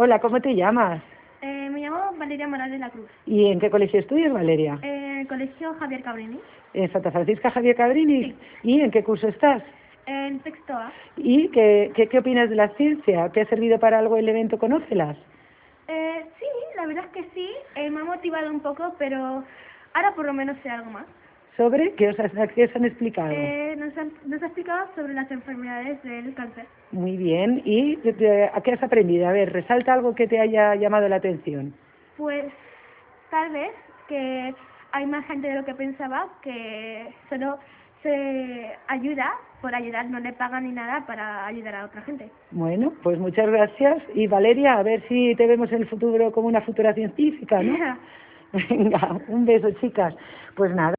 Hola, ¿cómo te llamas? Me llamo Valeria Morales de la Cruz, ¿Y en qué colegio estudias, Valeria? en el colegio Javier Cabrini. ¿En Santa Francisca Javier Cabrini? Sí, ¿Y en qué curso estás? en sexto A. ¿Y qué opinas de la ciencia? ¿Te ha servido para algo el evento Conócelas? Sí, la verdad es que sí, me ha motivado un poco, pero ahora por lo menos sé algo más. ¿Sobre qué os han explicado? Nos ha explicado sobre las enfermedades del cáncer. Muy bien. ¿Y a qué has aprendido? A ver, resalta algo que te haya llamado la atención. Pues tal vez que hay más gente de lo que pensaba que solo se ayuda por ayudar, no le pagan ni nada para ayudar a otra gente. Bueno, pues muchas gracias. Y Valeria, a ver si te vemos en el futuro como una futura científica, ¿no? Venga, un beso, chicas. Pues nada.